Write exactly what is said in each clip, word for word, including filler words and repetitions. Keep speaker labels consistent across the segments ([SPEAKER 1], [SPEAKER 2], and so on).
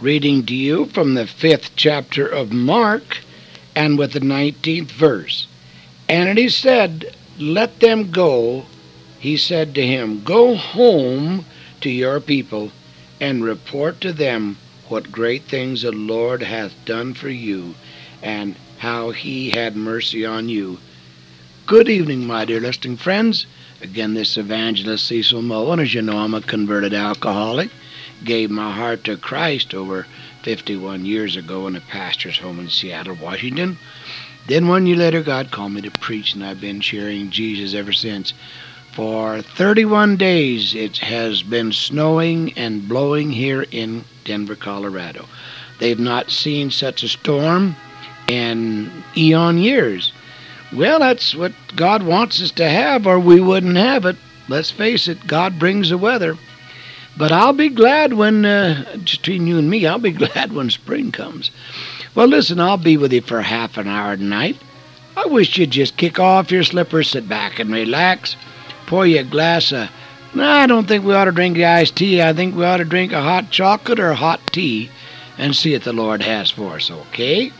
[SPEAKER 1] reading to you from the fifth chapter of Mark, and with the nineteenth verse. And he said, Let them go. He said to him, Go home to your people, and report to them what great things the Lord hath done for you, and how he had mercy on you. Good evening, my dear listening friends. Again, this evangelist Cecil Moe, and as you know, I'm a converted alcoholic. Gave my heart to Christ over fifty-one years ago in a pastor's home in Seattle, Washington. Then one year later, God called me to preach, and I've been sharing Jesus ever since. For thirty-one days, it has been snowing and blowing here in Denver, Colorado. They've not seen such a storm in eon years. Well, that's what God wants us to have, or we wouldn't have it. Let's face it, God brings the weather. But I'll be glad when, uh, just between you and me, I'll be glad when spring comes. Well, listen, I'll be with you for half an hour tonight. I wish you'd just kick off your slippers, sit back and relax, pour you a glass of, no, I don't think we ought to drink iced tea. I think we ought to drink a hot chocolate or a hot tea and see what the Lord has for us, okay?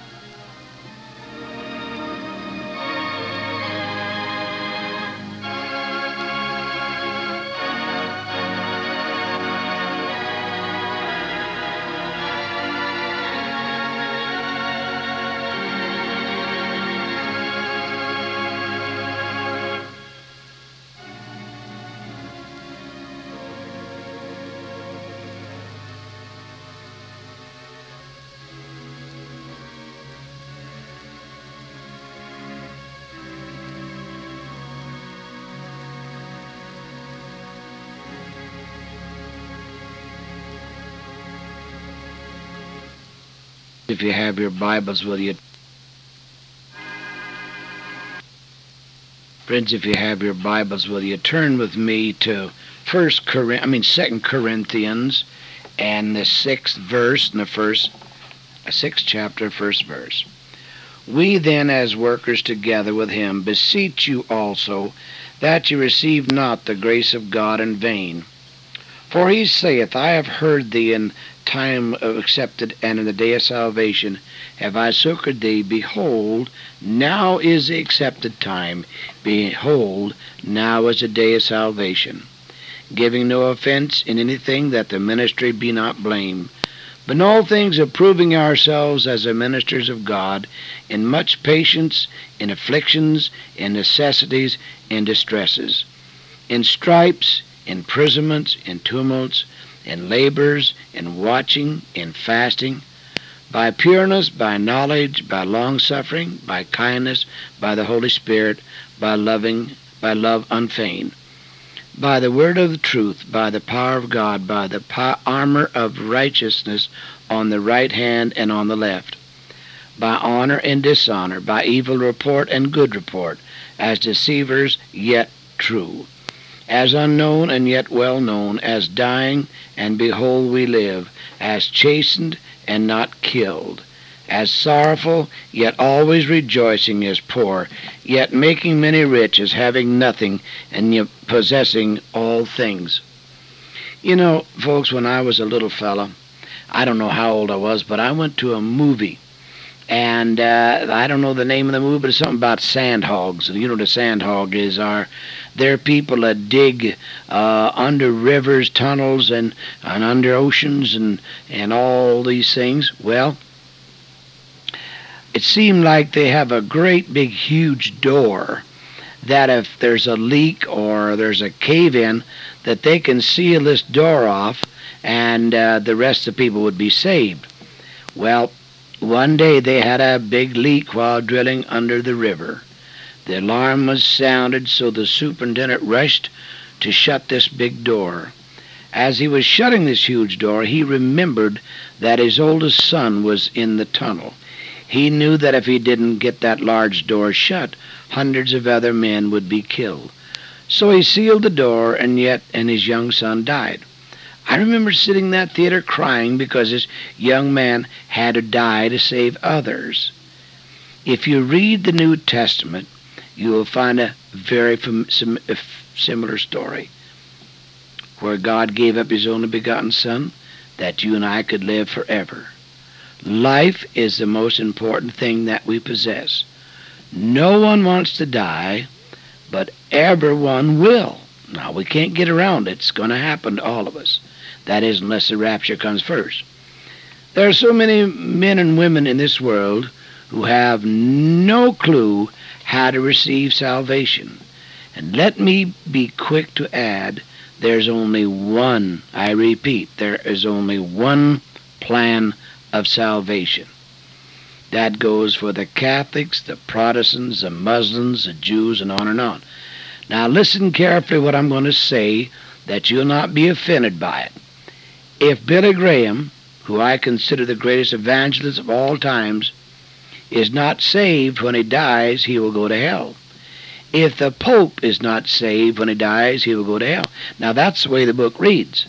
[SPEAKER 1] If you have your Bibles with you, friends, if you have your Bibles with you, turn with me to First Cor- I mean Second Corinthians, and the sixth verse, and the first, uh, sixth chapter, first verse. We then, as workers together with him, beseech you also that ye receive not the grace of God in vain. For he saith, I have heard thee in time of accepted, and in the day of salvation have I succored thee. Behold, now is the accepted time. Behold, now is the day of salvation. Giving no offense in anything, that the ministry be not blamed, but in all things approving ourselves as the ministers of God, in much patience, in afflictions, in necessities, in distresses, in stripes, imprisonments, in tumults, in labors, in watching, in fasting, by pureness, by knowledge, by long-suffering, by kindness, by the Holy Spirit, by loving, by love unfeigned, by the word of the truth, by the power of God, by the po- armor of righteousness on the right hand and on the left, by honor and dishonor, by evil report and good report, as deceivers yet true, as unknown and yet well known, as dying, and behold we live, as chastened and not killed, as sorrowful, yet always rejoicing, as poor, yet making many rich, as having nothing, and yet possessing all things. You know, folks, when I was a little fella, I don't know how old I was, but I went to a movie. And uh, I don't know the name of the movie, but it's something about sandhogs. You know what a sandhog is? Are they're people that dig uh, under rivers, tunnels, and, and under oceans, and, and all these things. Well, it seemed like they have a great big huge door that if there's a leak or there's a cave-in, that they can seal this door off, and uh, the rest of the people would be saved. Well, one day they had a big leak while drilling under the river. The alarm was sounded, so the superintendent rushed to shut this big door. As he was shutting this huge door, he remembered that his oldest son was in the tunnel. He knew that if he didn't get that large door shut, hundreds of other men would be killed. So he sealed the door, and yet and his young son died. I remember sitting in that theater crying because this young man had to die to save others. If you read the New Testament, you will find a very fam- sim- similar story, where God gave up his only begotten Son, that you and I could live forever. Life is the most important thing that we possess. No one wants to die, but everyone will. Now, we can't get around it. It's going to happen to all of us. That is, unless the rapture comes first. There are so many men and women in this world who have no clue how to receive salvation. And let me be quick to add, there's only one, I repeat, there is only one plan of salvation. That goes for the Catholics, the Protestants, the Muslims, the Jews, and on and on. Now listen carefully what I'm going to say, that you'll not be offended by it. If Billy Graham, who I consider the greatest evangelist of all times, is not saved when he dies, he will go to hell. If the Pope is not saved when he dies, he will go to hell. Now that's the way the book reads.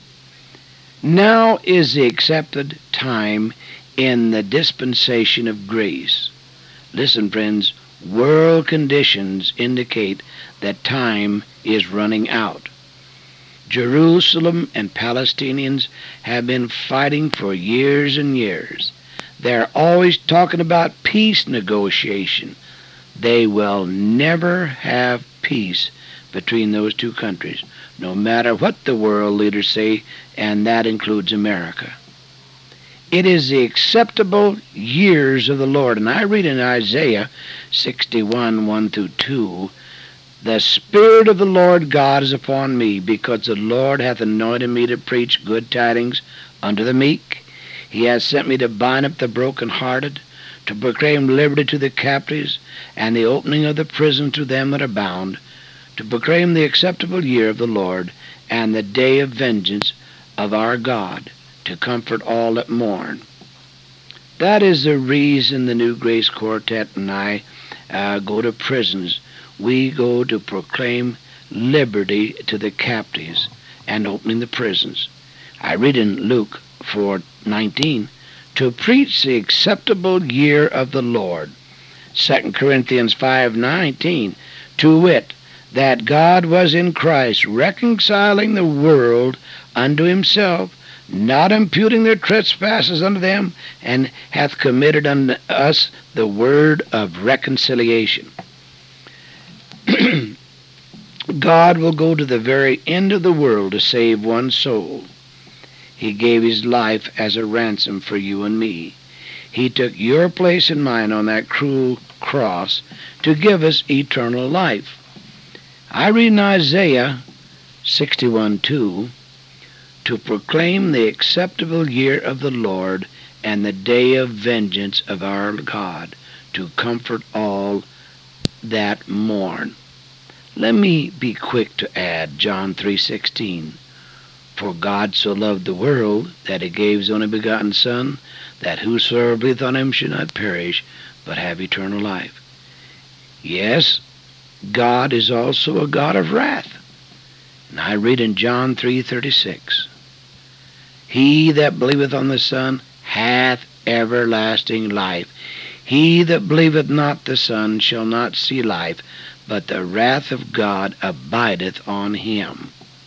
[SPEAKER 1] Now is the accepted time in the dispensation of grace. Listen, friends, world conditions indicate that time is running out. Jerusalem and Palestinians have been fighting for years and years. They're always talking about peace negotiation. They will never have peace between those two countries, no matter what the world leaders say, and that includes America. It is the acceptable years of the Lord. And I read in Isaiah sixty-one, one through two, the Spirit of the Lord God is upon me, because the Lord hath anointed me to preach good tidings unto the meek. He hath sent me to bind up the brokenhearted, to proclaim liberty to the captives, and the opening of the prison to them that are bound, to proclaim the acceptable year of the Lord, and the day of vengeance of our God, to comfort all that mourn. That is the reason the New Grace Quartet and I uh, go to prisons. We go to proclaim liberty to the captives and opening the prisons. I read in Luke four nineteen, to preach the acceptable year of the Lord. Second Corinthians five nineteen, to wit, that God was in Christ reconciling the world unto himself, not imputing their trespasses unto them, and hath committed unto us the word of reconciliation. God will go to the very end of the world to save one soul. He gave his life as a ransom for you and me. He took your place and mine on that cruel cross to give us eternal life. I read in Isaiah sixty-one two, to proclaim the acceptable year of the Lord and the day of vengeance of our God, to comfort all that mourn. Let me be quick to add John three sixteen. For God so loved the world that he gave his only begotten Son, that whosoever believeth on him should not perish, but have eternal life. Yes, God is also a God of wrath. And I read in John three thirty-six, he that believeth on the Son hath everlasting life. He that believeth not the Son shall not see life, but the wrath of God abideth on him.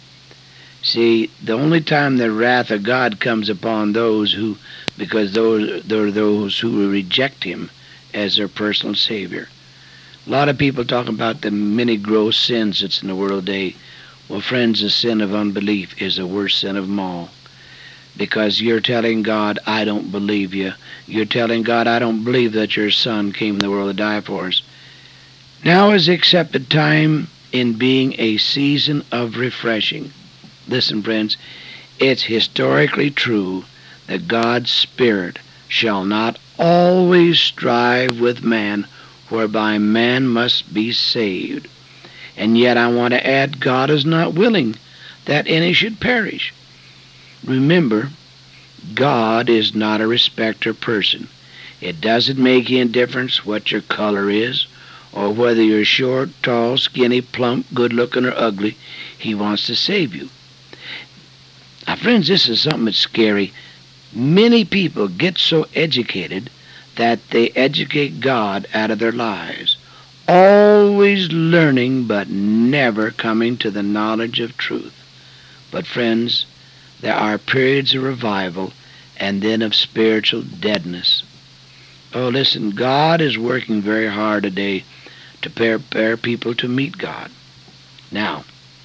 [SPEAKER 1] See, the only time the wrath of God comes upon those who, because those there are those who reject him as their personal Savior. A lot of people talk about the many gross sins that's in the world today. Well, friends, the sin of unbelief is the worst sin of them all. Because you're telling God, I don't believe you. You're telling God, I don't believe that your Son came in the world to die for us. Now is the accepted time in being a season of refreshing. Listen, friends, it's historically true that God's Spirit shall not always strive with man, whereby man must be saved. And yet I want to add, God is not willing that any should perish. Remember, God is not a respecter of person. It doesn't make any difference what your color is, or whether you're short, tall, skinny, plump, good-looking, or ugly. He wants to save you. Now, friends, this is something that's scary. Many people get so educated that they educate God out of their lives, always learning but never coming to the knowledge of truth. But friends, There are periods of revival and then of spiritual deadness. Oh, listen, God is working very hard today to prepare people to meet God. Now,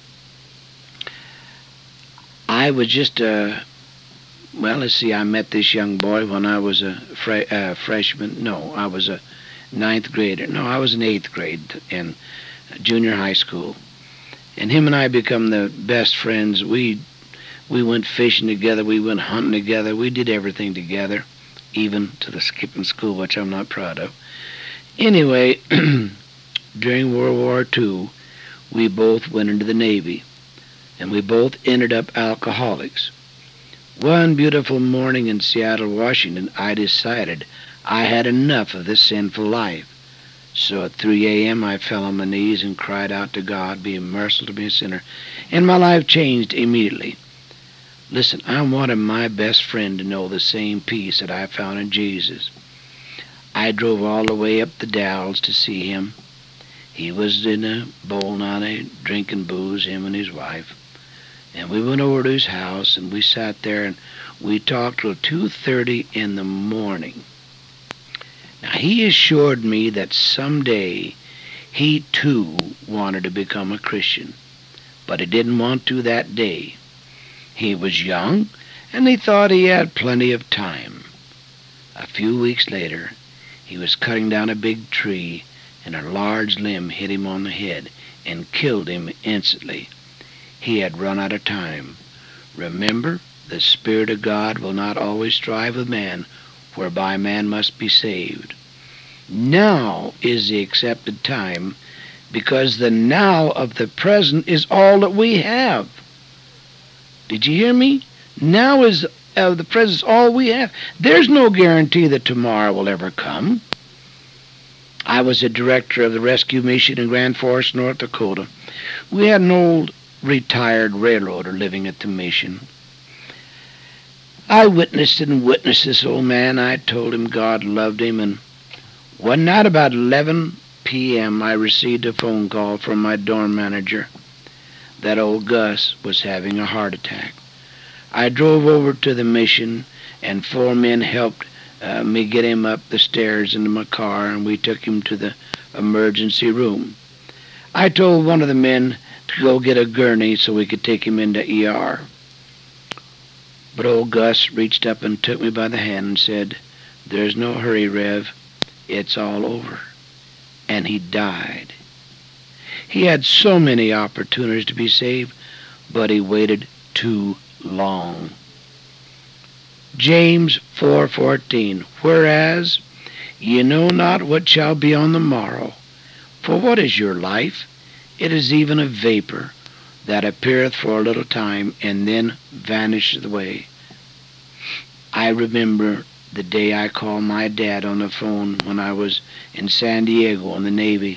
[SPEAKER 1] I was just a, well, let's see, I met this young boy when I was a fre- uh, freshman. No, I was a ninth grader. No, I was in eighth grade in junior high school. And him and I become the best friends. We we went fishing together. We went hunting together. We did everything together, even to the skipping school, which I'm not proud of. Anyway, during World War Two, we both went into the Navy, and we both ended up alcoholics. One beautiful morning in Seattle, Washington, I decided I had enough of this sinful life. So at three a.m. I fell on my knees and cried out to God, "Be merciful to me, a sinner." And my life changed immediately. Listen, I wanted my best friend to know the same peace that I found in Jesus. I drove all the way up the Dalles to see him. He was in a bowl now, drinking booze, him and his wife. And we went over to his house, and we sat there, and we talked till two thirty in the morning. Now, he assured me that someday he, too, wanted to become a Christian, but he didn't want to that day. He was young, and he thought he had plenty of time. A few weeks later, he was cutting down a big tree, and a large limb hit him on the head and killed him instantly. He had run out of time. Remember, the Spirit of God will not always strive with man, whereby man must be saved. Now is the accepted time, because the now of the present is all that we have. Did you hear me? Now is of the present all we have. There's no guarantee that tomorrow will ever come. I was a director of the rescue mission in Grand Forks, North Dakota. We had an old retired railroader living at the mission. I witnessed and witnessed this old man. I told him God loved him, and one night about eleven p.m. I received a phone call from my dorm manager that old Gus was having a heart attack. I drove over to the mission, and four men helped uh, me get him up the stairs into my car, and we took him to the emergency room. I told one of the men to go get a gurney so we could take him into E R. But old Gus reached up and took me by the hand and said, "There's no hurry, Rev. It's all over." And he died. He had so many opportunities to be saved, but he waited too long. James four fourteen, "Whereas ye know not what shall be on the morrow, for what is your life? It is even a vapor that appeareth for a little time, and then vanisheth away." I remember the day I called my dad on the phone when I was in San Diego in the Navy.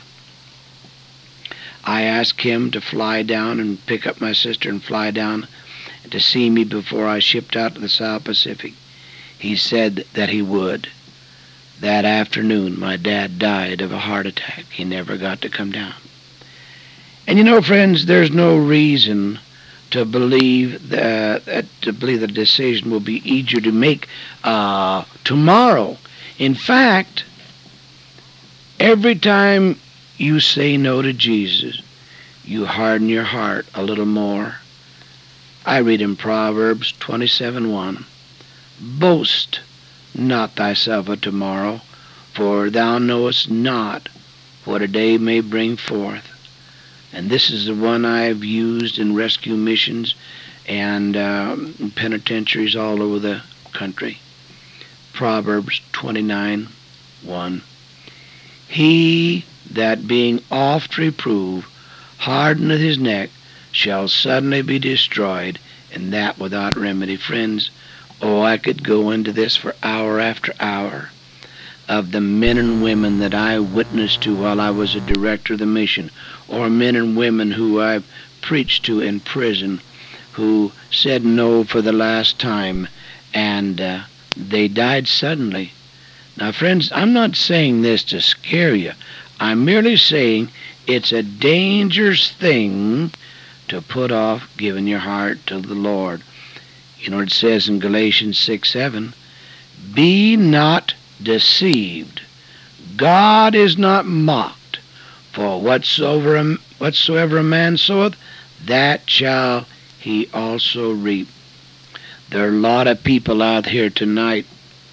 [SPEAKER 1] I asked him to fly down and pick up my sister and fly down to see me before I shipped out to the South Pacific. He said that he would. That afternoon, my dad died of a heart attack. He never got to come down. And you know, friends, there's no reason to believe that, that to believe the decision will be easier to make uh, tomorrow. In fact, every time you say no to Jesus, you harden your heart a little more. I read in Proverbs twenty-seven one, "Boast not thyself of tomorrow, for thou knowest not what a day may bring forth." And this is the one I've used in rescue missions and um, penitentiaries all over the country. Proverbs twenty-nine one, "He that being oft reproved hardeneth his neck shall suddenly be destroyed, and that without remedy." Friends, oh, I could go into this for hour after hour of the men and women that I witnessed to while I was a director of the mission, or men and women who I've preached to in prison who said no for the last time, and uh, they died suddenly. Now, friends, I'm not saying this to scare you. I'm merely saying it's a dangerous thing to put off giving your heart to the Lord. You know what it says in Galatians six seven? Be not deceived. God is not mocked. For whatsoever a, whatsoever a man soweth, that shall he also reap. There are a lot of people out here tonight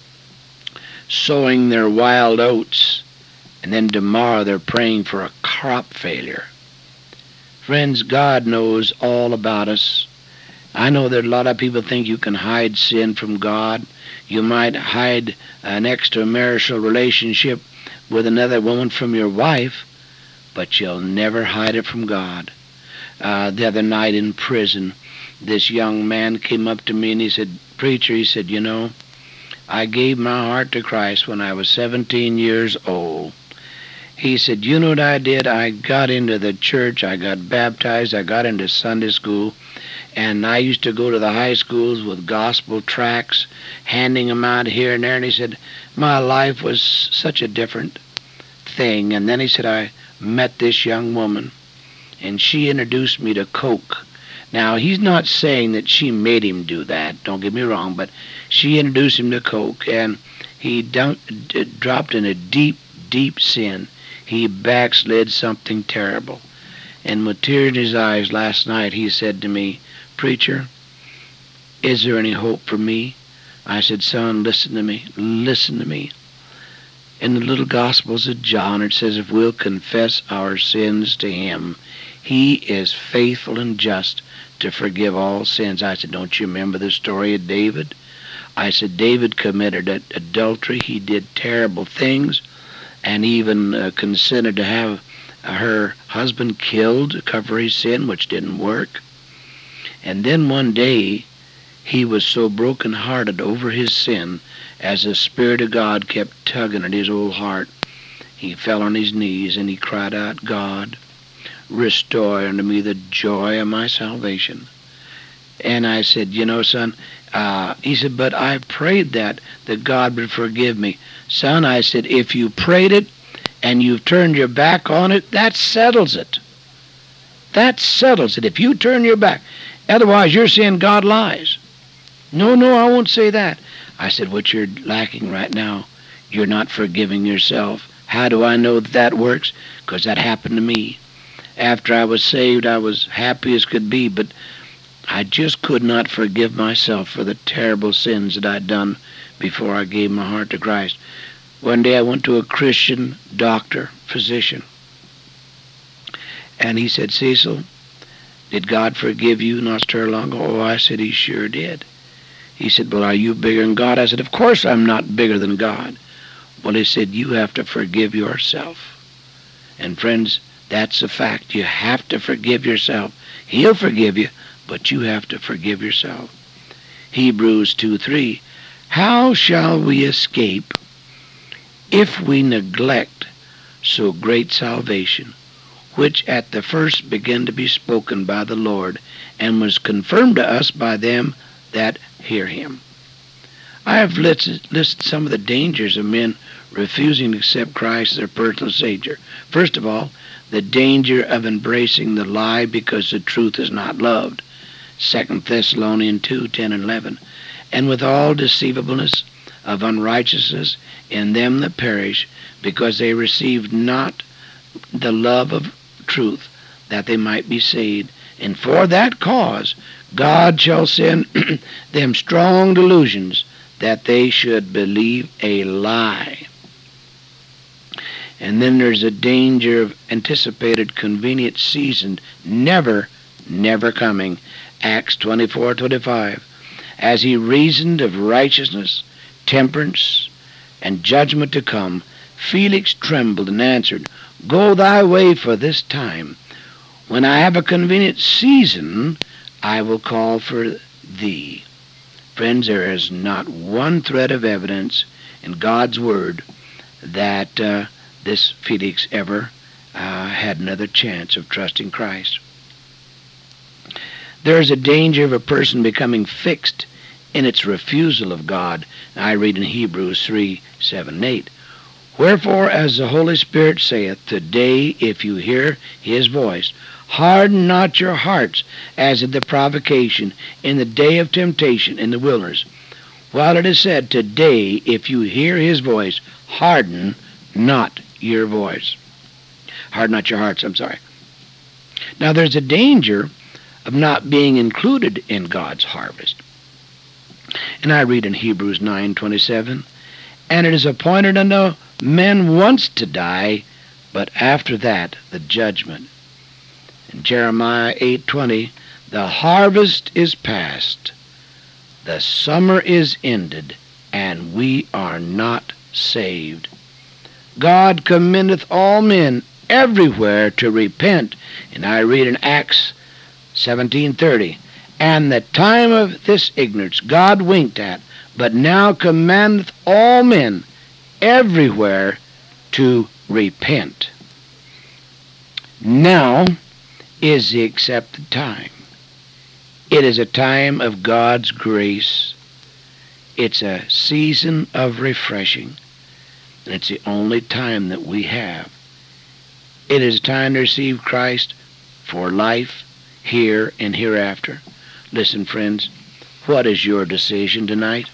[SPEAKER 1] sowing their wild oats, and then tomorrow they're praying for a crop failure. Friends, God knows all about us. I know that a lot of people think you can hide sin from God. You might hide an extramarital relationship with another woman from your wife, but you'll never hide it from God. Uh, the other night in prison, this young man came up to me and he said, "Preacher," he said, "you know, I gave my heart to Christ when I was seventeen years old." He said, "You know what I did? I got into the church, I got baptized, I got into Sunday school, and I used to go to the high schools with gospel tracts, handing them out here and there." And he said, "My life was such a different thing." And then he said, "I met this young woman, and she introduced me to Coke." Now, he's not saying that she made him do that, don't get me wrong, but she introduced him to Coke, and he dun- d- dropped in a deep, deep sin. He backslid something terrible. And with tears in his eyes last night, he said to me, "Preacher, is there any hope for me?" I said, "Son, listen to me, listen to me. In the little Gospels of John, it says if we'll confess our sins to him, he is faithful and just to forgive all sins." I said, "Don't you remember the story of David?" I said, "David committed adultery. He did terrible things, and even uh, consented to have uh, her husband killed to cover his sin, which didn't work. And then one day, he was so broken-hearted over his sin, as the Spirit of God kept tugging at his old heart, he fell on his knees and he cried out, "God, restore unto me the joy of my salvation." And I said, "You know, son," uh, he said, "but I prayed that, that God would forgive me." "Son," I said, "if you prayed it and you've turned your back on it, that settles it. That settles it. If you turn your back, otherwise you're saying God lies." "No, no, I won't say that." I said, "What you're lacking right now, you're not forgiving yourself." "How do I know that that works?" "Because that happened to me. After I was saved, I was happy as could be, but I just could not forgive myself for the terrible sins that I'd done before I gave my heart to Christ." One day I went to a Christian doctor, physician, and he said, "Cecil, did God forgive you not so long ago?" "Oh," I said, "He sure did." He said, "Well, are you bigger than God?" I said, "Of course I'm not bigger than God." Well, he said, "You have to forgive yourself." And friends, that's a fact. You have to forgive yourself. He'll forgive you, but you have to forgive yourself. Hebrews two three, "How shall we escape if we neglect so great salvation, which at the first began to be spoken by the Lord, and was confirmed to us by them that hear him?" I have listed, listed some of the dangers of men refusing to accept Christ as their personal Savior. First of all, the danger of embracing the lie because the truth is not loved. Second Thessalonians two ten and eleven. "And with all deceivableness of unrighteousness in them that perish, because they received not the love of truth, that they might be saved. And for that cause God shall send them strong delusions, that they should believe a lie." And then there's a danger of anticipated convenient season never, never coming. Acts twenty-four twenty-five. "As he reasoned of righteousness, temperance, and judgment to come, Felix trembled and answered, Go thy way for this time. When I have a convenient season, I will call for thee." Friends, there is not one thread of evidence in God's Word that uh, this Felix ever uh, had another chance of trusting Christ. There is a danger of a person becoming fixed in its refusal of God. I read in Hebrews three seven and eight. "Wherefore, as the Holy Spirit saith, Today, if you hear his voice, Harden not your hearts as at the provocation in the day of temptation in the wilderness. While it is said, today, if you hear his voice, harden not your voice. Harden not your hearts, I'm sorry. Now there's a danger of not being included in God's harvest. And I read in Hebrews nine twenty-seven, and it is appointed unto men once to die, but after that the judgment. In Jeremiah eight twenty, the harvest is past, the summer is ended, and we are not saved. God commendeth all men everywhere to repent. And I read in Acts seventeen thirty, and the time of this ignorance God winked at, but now commandeth all men everywhere to repent. Now is the accepted time. It is a time of God's grace. It's a season of refreshing. And it's the only time that we have. It is time to receive Christ for life here and hereafter. Listen, friends, what is your decision tonight?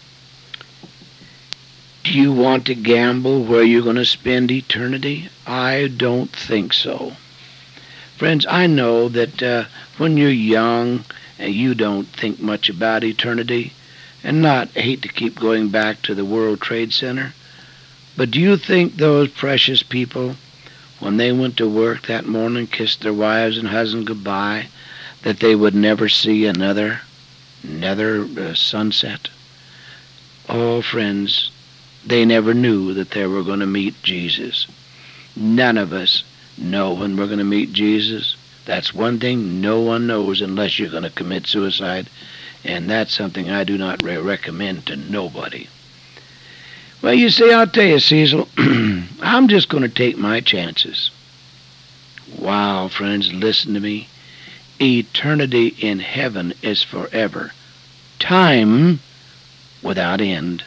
[SPEAKER 1] Do you want to gamble where you're going to spend eternity? I don't think so. Friends, I know that uh, when you're young, and you don't think much about eternity, and not hate to keep going back to the World Trade Center, but do you think those precious people, when they went to work that morning, kissed their wives and husbands goodbye, that they would never see another, another uh, sunset? Oh, friends, they never knew that they were going to meet Jesus. None of us know when we're going to meet Jesus. That's one thing no one knows unless you're going to commit suicide, and that's something I do not re- recommend to nobody. Well, you see, I'll tell you, Cecil, I'm just going to take my chances. Wow, friends, listen to me. Eternity in heaven is forever. Time without end.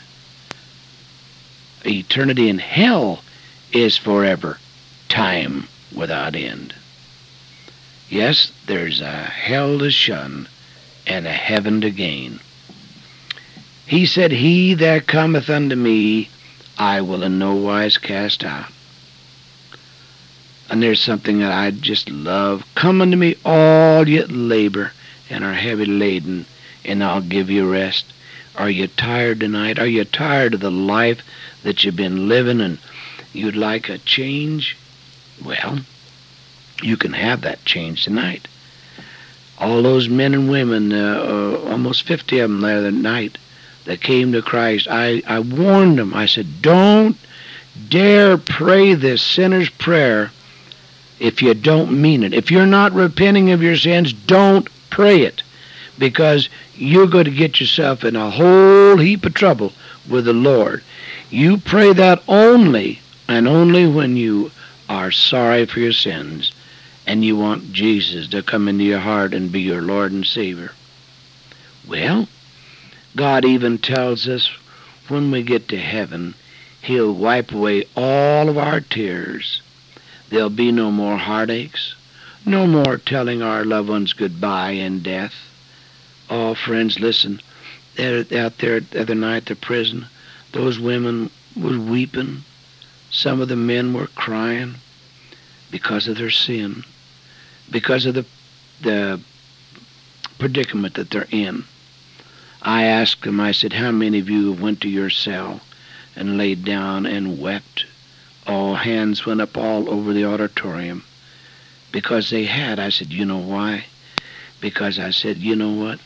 [SPEAKER 1] Eternity in hell is forever. Time without end. Yes, there's a hell to shun and a heaven to gain. He said, he that cometh unto me, I will in no wise cast out. And there's something that I just love. Come unto me, all ye that labor and are heavy laden, and I'll give you rest. Are you tired tonight? Are you tired of the life that you've been living and you'd like a change? Well, you can have that change tonight. All those men and women, uh, uh, almost fifty of them the other night, that came to Christ, I, I warned them. I said, don't dare pray this sinner's prayer if you don't mean it. If you're not repenting of your sins, don't pray it, because you're going to get yourself in a whole heap of trouble with the Lord. You pray that only and only when you are sorry for your sins and you want Jesus to come into your heart and be your Lord and Savior. Well, God even tells us when we get to heaven, He'll wipe away all of our tears. There'll be no more heartaches, no more telling our loved ones goodbye in death. Oh, friends, listen. They're out there the other night at the prison. Those women were weeping. Some of the men were crying because of their sin, because of the the predicament that they're in. I asked them, I said, how many of you went to your cell and laid down and wept? All hands went up all over the auditorium because they had. I said, you know why? Because I said, you know what?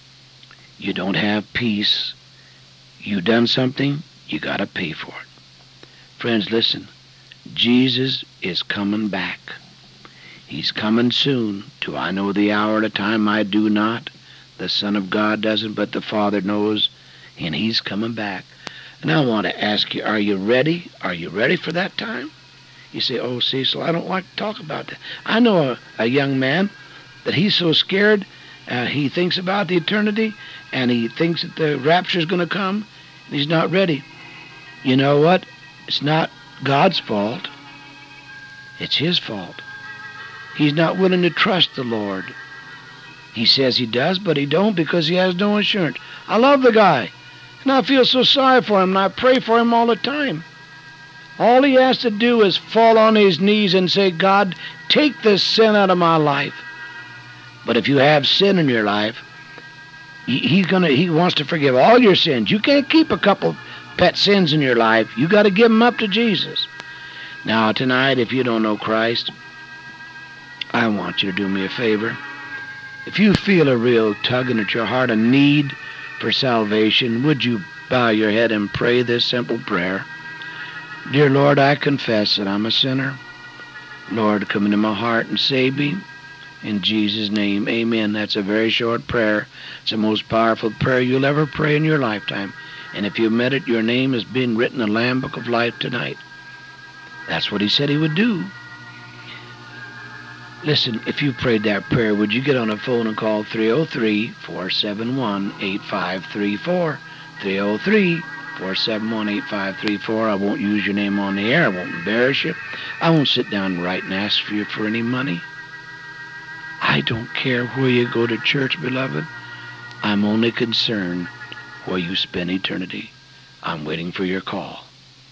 [SPEAKER 1] You don't have peace. You done something, you got to pay for it. Friends, listen. Jesus is coming back. He's coming soon. Do I know the hour and the time? I do not. The Son of God doesn't, but the Father knows, and He's coming back. And I want to ask you, are you ready? Are you ready for that time? You say, oh, Cecil, I don't like to talk about that. I know a, a young man that he's so scared, uh, he thinks about the eternity, and he thinks that the rapture is going to come, and he's not ready. You know what? It's not God's fault. It's his fault. He's not willing to trust the Lord. He says he does, but he don't because he has no insurance. I love the guy, and I feel so sorry for him, and I pray for him all the time. All he has to do is fall on his knees and say, God, take this sin out of my life. But if you have sin in your life, he, he's gonna, he wants to forgive all your sins. You can't keep a couple pet sins in your life. You got to give them up to Jesus. Now, tonight, if you don't know Christ, I want you to do me a favor. If you feel a real tugging at your heart, a need for salvation, would you bow your head and pray this simple prayer? Dear Lord, I confess that I'm a sinner. Lord, come into my heart and save me. In Jesus' name, amen. That's a very short prayer. It's the most powerful prayer you'll ever pray in your lifetime. And if you meant it, your name is being written in the Lamb Book of Life tonight. That's what he said he would do. Listen, if you prayed that prayer, would you get on the phone and call three oh three, four seven one, eight five three four? three oh three, four seven one, eight five three four. I won't use your name on the air. I won't embarrass you. I won't sit down and write and ask for you for any money. I don't care where you go to church, beloved. I'm only concerned where you spend eternity. I'm waiting for your call.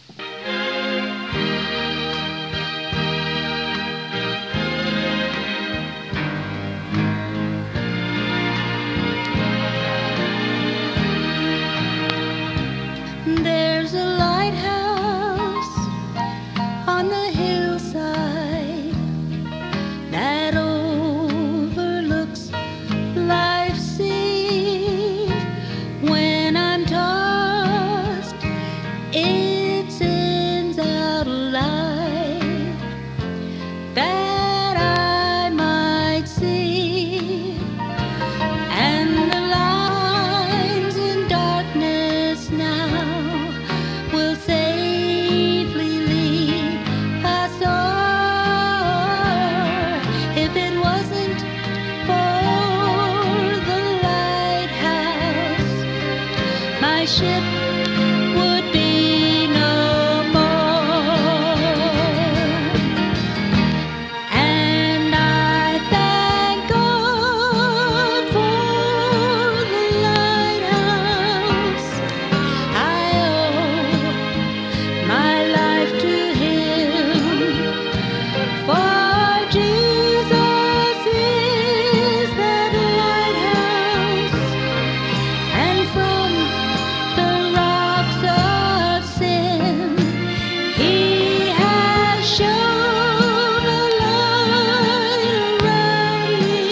[SPEAKER 2] There's a lighthouse on the hillside that overlooks life's sea. When I'm tossed, it sends out a light that I might see, and the lines in darkness now will safely lead us o'er. If it wasn't for the lighthouse, my ship would be no more. And I thank God for the lighthouse. I owe my life to him, for Jesus is that lighthouse, and from the rocks of sin he has shown a light around me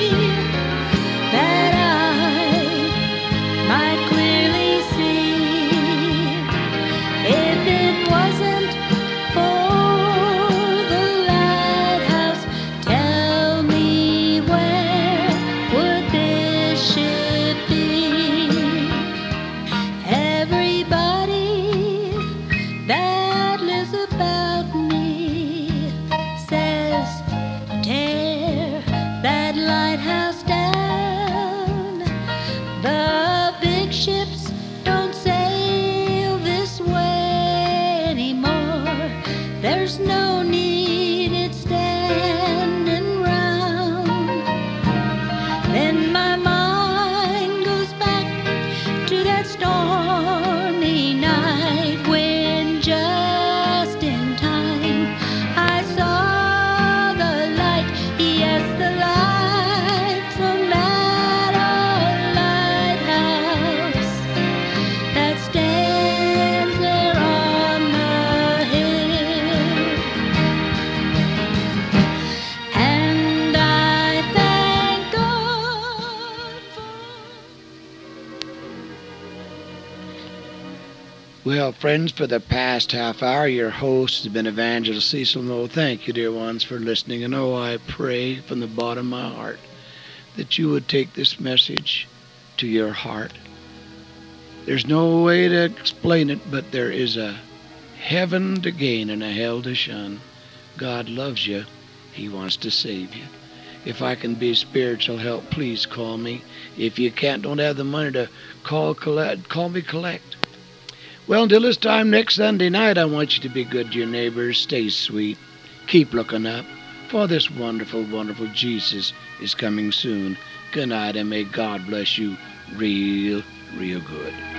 [SPEAKER 2] that I might clearly see. If it wasn't for the lighthouse, tell me, where would this ship be? Everybody that lives about me says, tear that lighthouse down. The big ships don't sail this way anymore. There's no need in standing round. Then my mind goes back to that stormy night when just in time I saw the light, yes, the light from that old lighthouse that stands there on the hill. And I thank God for.
[SPEAKER 1] Well, friends, for the past half hour, your host has been Evangelist Cecil Moe. Thank you, dear ones, for listening. And oh, I pray from the bottom of my heart that you would take this message to your heart. There's no way to explain it, but there is a heaven to gain and a hell to shun. God loves you. He wants to save you. If I can be spiritual help, please call me. If you can't, don't have the money to call, collect, call me collect. Well, until this time next Sunday night, I want you to be good to your neighbors. Stay sweet. Keep looking up. for this wonderful, wonderful Jesus is coming soon. Good night, and may God bless you real, real good.